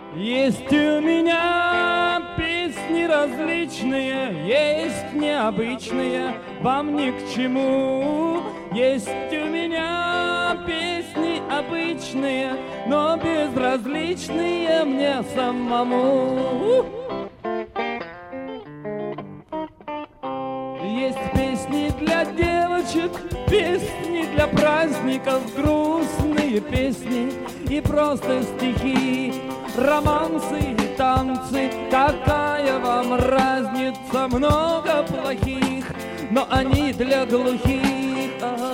Есть у меня песни различные, есть необычные, вам ни к чему. Есть у меня песни обычные, но безразличные мне самому. Есть песни для девочек, песни для праздников, грустные песни и просто стихи, романсы и танцы. Какая вам разница, много плохих, но они для глухих.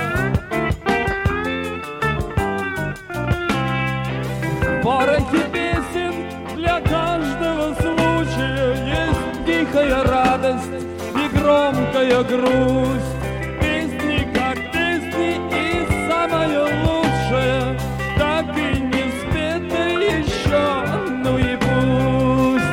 Порохи песен для каждого случая, есть тихая радость и громкая грусть. Песни как песни, и самое лучшее так и не спето еще, ну и пусть.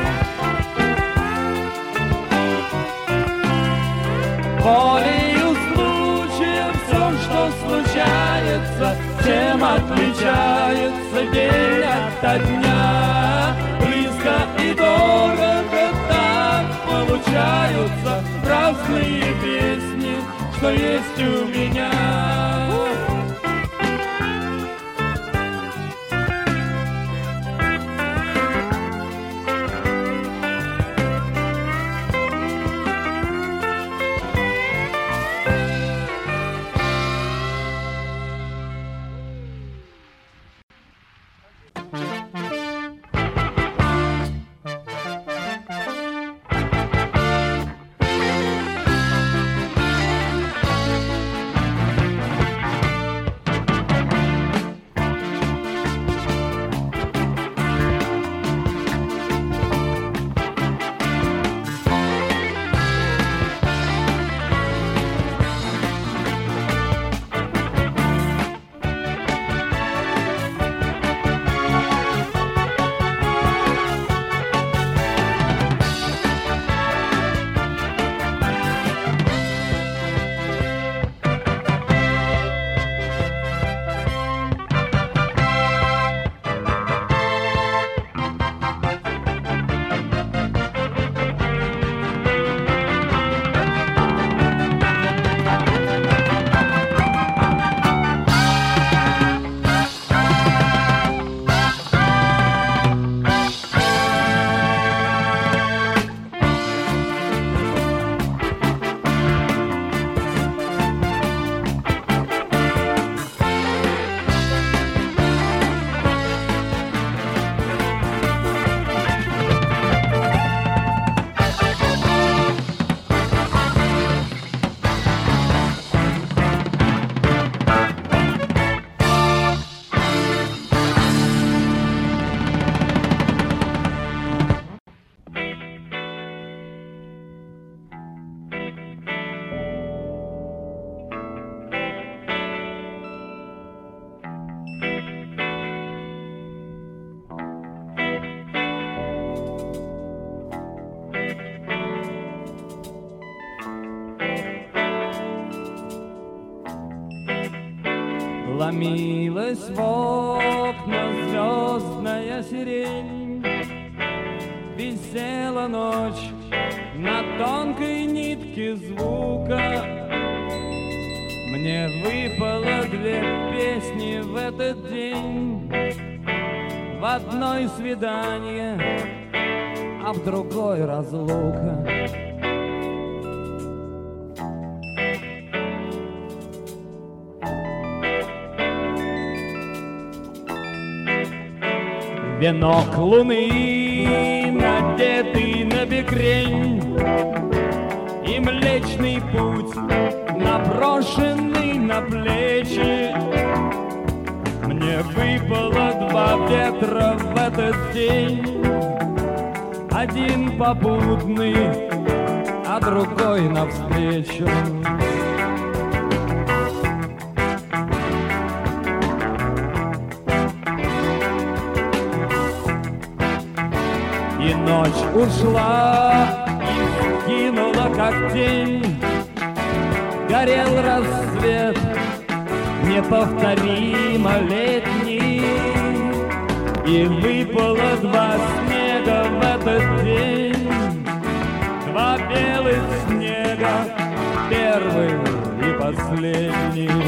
Волею случая все, что случается, тем отличается день ото дня. Близко и дорого так получаются разные песни, что есть у меня. Ломилась в окна звездная сирень, висела ночь на тонкой нитке звука. Мне выпало две песни в этот день, в одной свидание, а в другой разлука. Венок луны, надетый на бекрень, и Млечный Путь, наброшенный на плечи. Мне выпало два ветра в этот день, один попутный, а другой навстречу. И ночь ушла и скинула, как тень. Горел рассвет, неповторимо летний, И выпало 2 снега в этот день, 2 белых снега, первый и последний.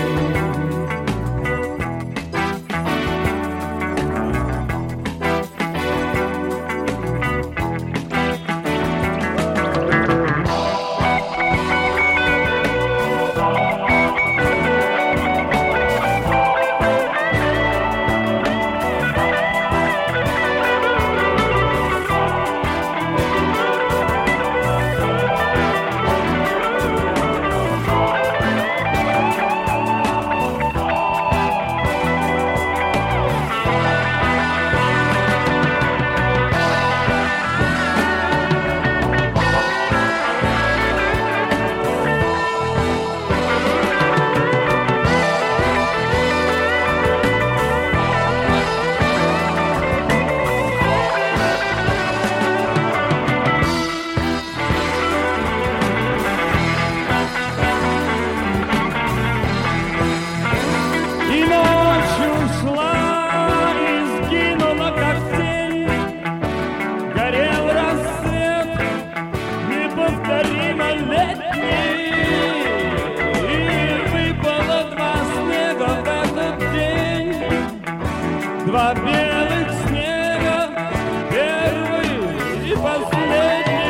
Два белых снега, первый и последний.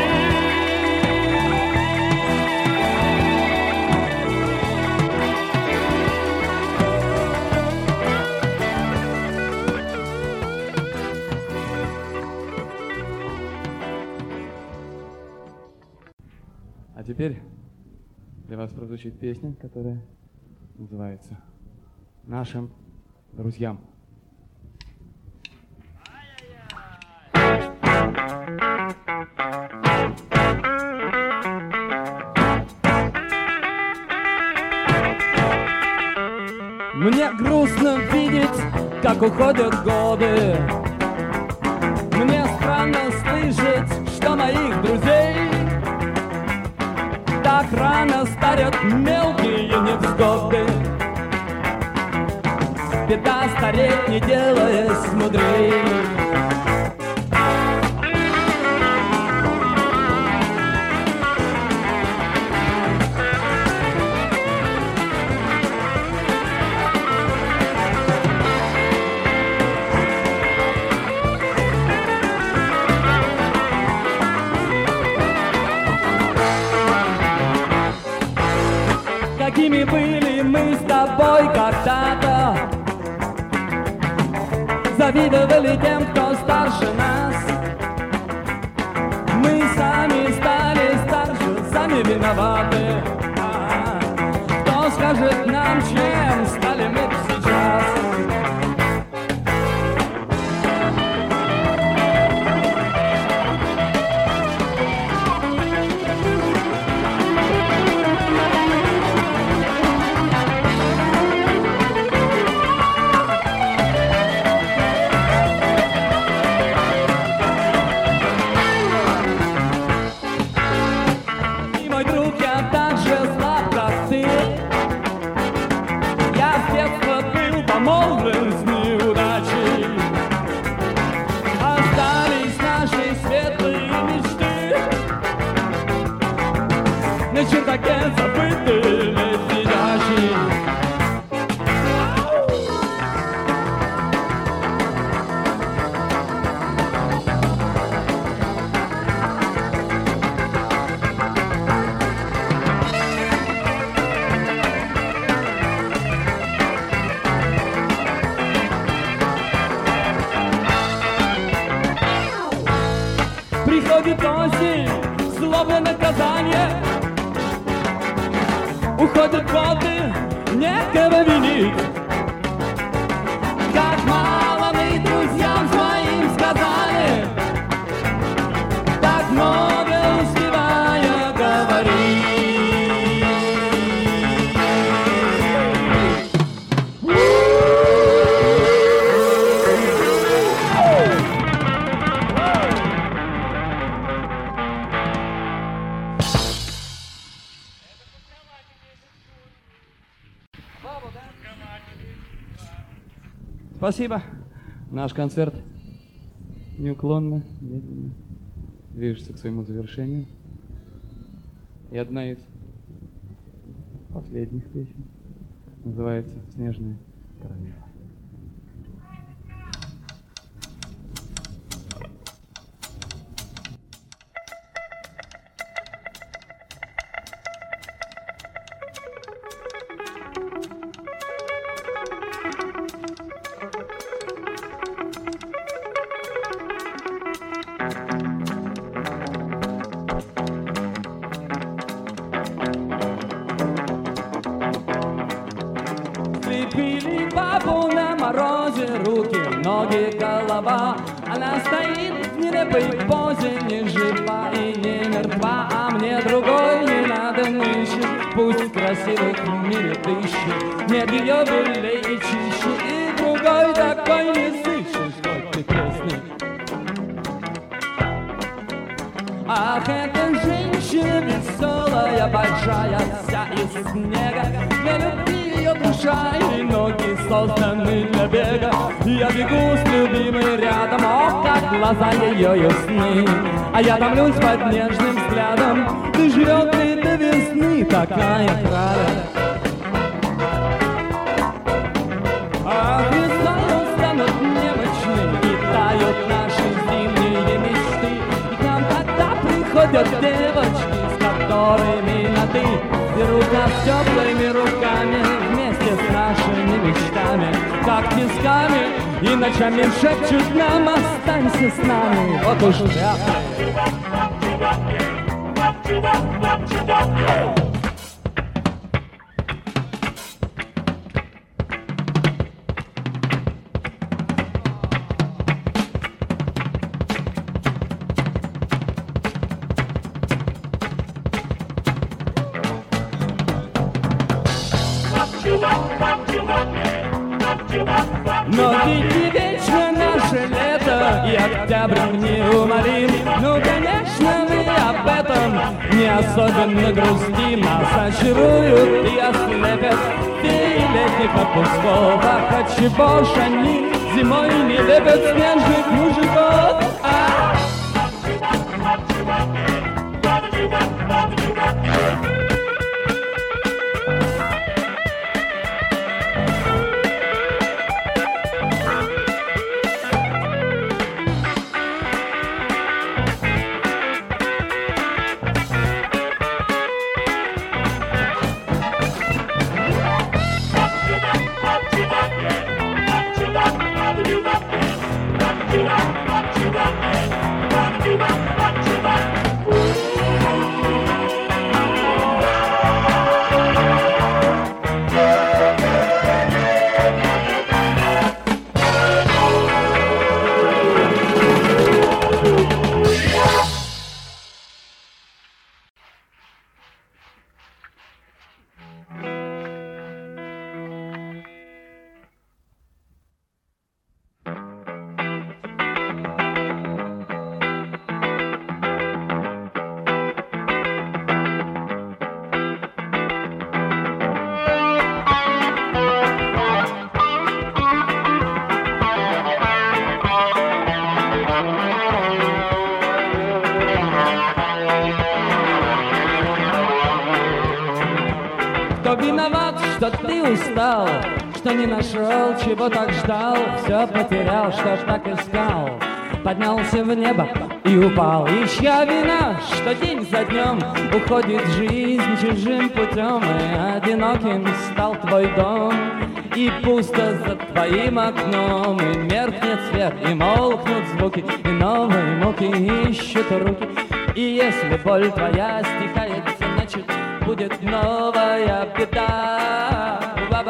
А теперь для вас прозвучит песня, которая называется «Нашим друзьям». Мне грустно видеть, как уходят годы. Мне странно слышать, что моих друзей так рано старят мелкие невзгоды. Беда стареть, не делаясь мудрей. Какими были мы с тобой когда-то, завидовали тем, кто старше нас. Мы сами стали старше, сами виноваты. Кто скажет нам, чем стали мы сейчас? Помолвлен с неудачей, остались наши светлые мечты на чердаке забытые ледящие. Приходит осень, злобное наказание. Уходят годы, некого винить. Как мало мы друзьям своим сказали, так много успевая говорить. Спасибо. Наш концерт неуклонно, медленно движется к своему завершению. И одна из последних песен называется «Снежная королева». Слепили бабу на морозе, руки, ноги, голова. Она стоит в нелепой позе, не жива и не мертва. А мне другой не надо, мы ищем, пусть красивых в мире тысячи. Нет ее более и чище, и другой такой не сыщешь, хоть ты крестный. Ах, эта женщина веселая, большая, вся из снега. Для любви ее душа и ноги созданы для бега. Я бегу с любимой рядом, ох, как глаза ее ясны. А я томлюсь под нежным взглядом, ты жрет ли до весны такая правда. Ах, весной станут немощны и тают наши зимние мечты. И к нам тогда приходят девочки, с которыми на «ты». Берут нас теплыми руками вместе с нашими мечтами, как тисками, и ночами шепчут нам: останься с нами. Вот уж вряд ли. Но ведь не вечно наше лето, и октябрь неумолим. Ну, конечно, мы об этом не особенно грустим. Нас очаруют и ослепят феи летних отпусков. Ах, отчего ж они зимой не лепят снежных мужиков? Кто виноват, что ты устал, что не нашел, чего так ждал, все потерял, что ж так искал. Поднялся в небо и упал. И чья вина, что день за днем уходит жизнь чужим путем, и одиноким стал твой дом, и пусто за твоим окном, и меркнет свет, и молкнут звуки, и новые муки ищут руки. И если боль твоя стихает, значит будет новая беда.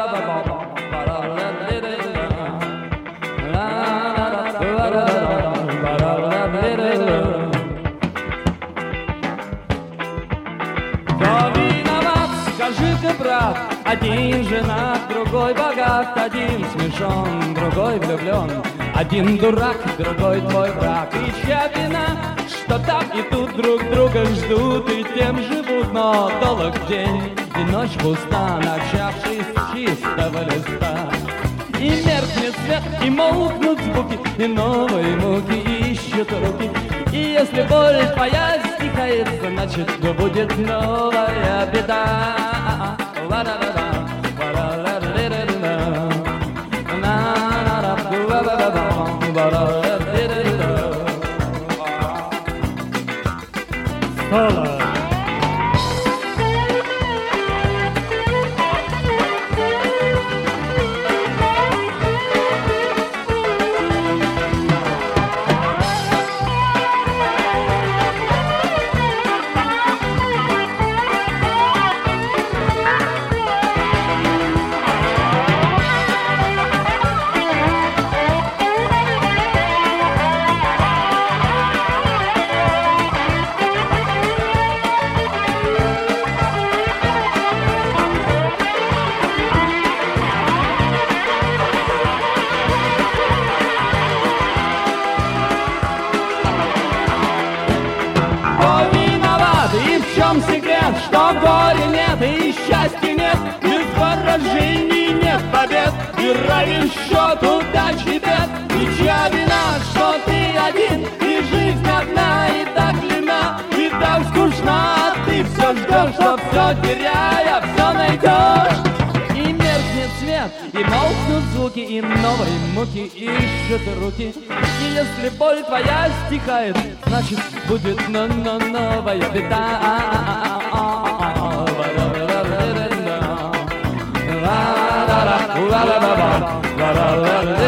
Кто виноват, скажи ты, брат? Один женат, другой богат, один смешон, другой влюблен, один дурак, другой твой враг. И чья вина, что там и тут друг друга ждут, и тем живут, но долг день и ночь пуста, начавшись с чистого листа. И меркнет свет, и молкнут звуки, и новые муки ищут ищут руки. И если боль твоя стихает, значит будет новая беда. Секрет, что горя нет и счастья нет, без поражений нет побед, и равен счет удачи бед. И чья вина, что ты один, и жизнь одна, и так длинна, и так скучна, ты все ждешь, что все теряя, все найдешь. И меркнет свет, и молкнут звуки, и новые муки ищут руки. И если боль твоя стихает, значит будет новая беда.